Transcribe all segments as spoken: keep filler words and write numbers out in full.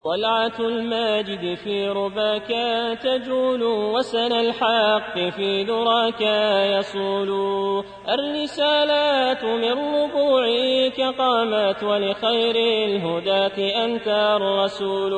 طلعة الماجد في رباك تجول، وسن الحق في ذراك يصول. الرسالات من ربوعك قامت، ولخير الهداة أنت الرسول.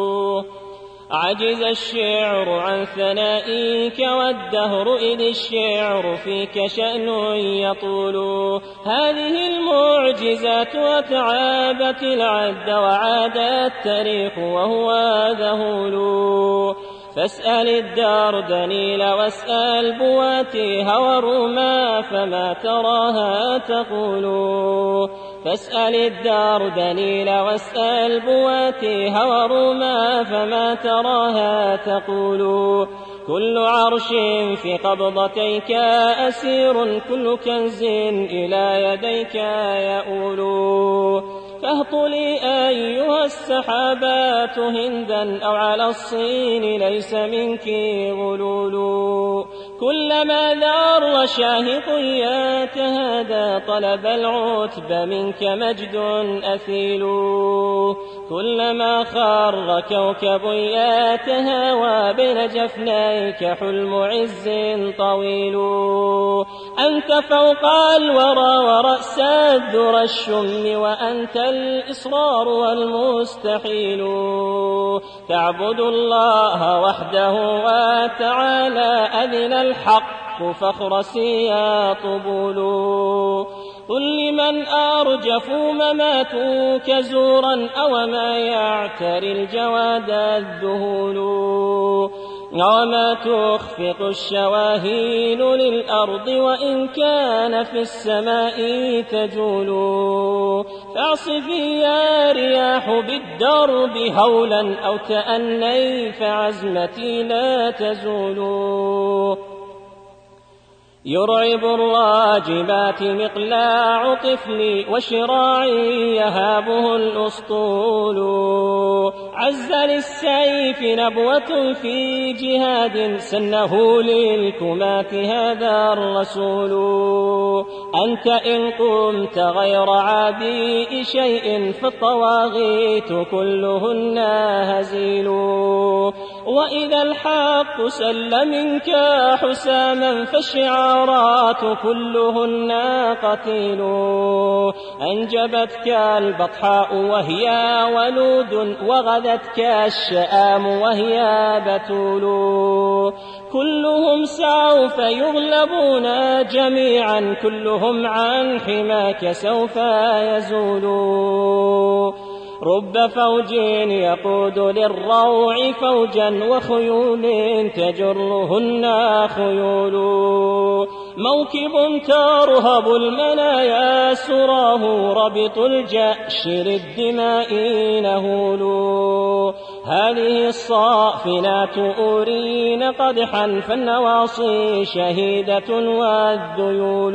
عجز الشعر عن ثنائك، والدهر إذ الشعر فيك شأن يطول. هذه المعجزات أتعابت العد، وعاد التاريخ وهو ذهول. فاسأل الدردنيل واسأل بواتيها وروما، فما تراها تقول. فاسأل الدردنيل واسأل بواتيها وروما، فما تراها تقول. كل عرش في قبضتيك أسير، كل كنز إلى يديك يؤول. فاهطلي أيها السحابات هندا، أو على الصين ليس منك غلول. كلما ذار شاهق يتهادى، طلب العتب منك مجد أثيل. كلما خر كوكب يتهاوى، بين جفنيك حلم عز طويل. أنت فوق الورى ورأس الذرى الشم، وأنت الإصرار والمستحيل. تعبد الله وحده وتعالى، أذن الحق فاخرسي يا طبول. قل لمن أرجف مماتك زورا، أو ما يعتري الجواد الذهول. وما تخفق الشواهين للأرض، وإن كان في السماء تجول. فاعصفي يا رياح بالدرب هولا، أو تأني فعزمتي لا تزول. يرعب الراجبات مقلاع طفلي، وشراعي يهابه الأسطول. عز للسيف نبوة في جهاد، سنه للكمات هذا الرسول. أنت إن قمت غير عابئ شيء، فالطواغيت كلهن هزيل. وإذا الحق سل منك حساما، فالشعارات كلهن قتيل. أنجبتك البطحاء وهي ولود، وغدتك الشآم وهي بتول. كلهم سوف يغلبون جميعا، كلهم عن حماك سوف يزولوا. رب فوج يقود للروع فوجا، وخيول تجرهن خيول. موكب ترهب المنايا سراه، ربط الجأش للدماء نهول. هذه الصافنات أورين قدحا، فالنواصي شهيدة والذيول.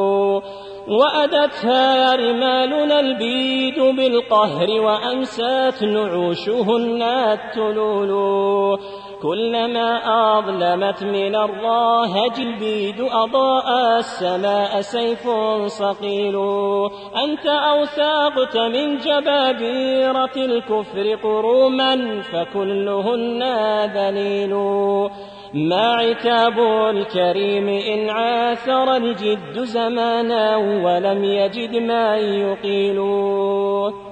وأدتها رمالنا البيد بالقهر، وأمسات نعوشهن التلول. كلما أظلمت من الراهج البيد، أضاء السماء سيف صقيل. أنت أوثاقت من جبابيرة الكفر قروما، فكلهن ذليل. ما عتاب الكريم إن عاثر الجد زمانا، ولم يجد ما يقيل.